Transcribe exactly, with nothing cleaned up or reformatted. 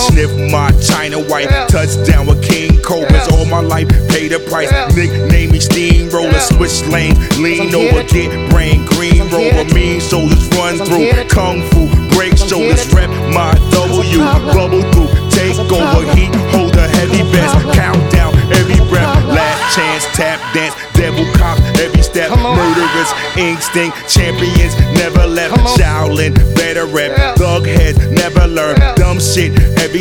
Sniff my China white, Yeah. touchdown with King Cobras. Yeah. All my life, pay the price. Yeah. Nickname me Steamroller, Yeah. switch lanes, lean I'm over, here to- get brain green I'm here rover. to- Mean soldiers run I'm through, here to- kung fu, break I'm here shoulders, to- rep my W, problem. bubble through, take a over, problem. heat, hold a heavy a vest, problem. count down every breath, problem. last chance, tap dance, devil cops, every step, Come on. murderers, instinct, champions, never left, Come on. Shaolin, better rap, Yeah. thug heads, never learn, Yeah. dumb shit, every